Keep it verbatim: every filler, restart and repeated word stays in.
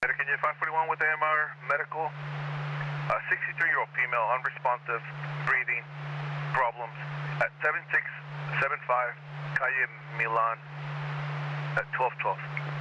Can you five forty-one with A M R Medical? Uh, sixty-three-year-old female, unresponsive, breathing problems at seven six seven five Calle Milan at twelve twelve.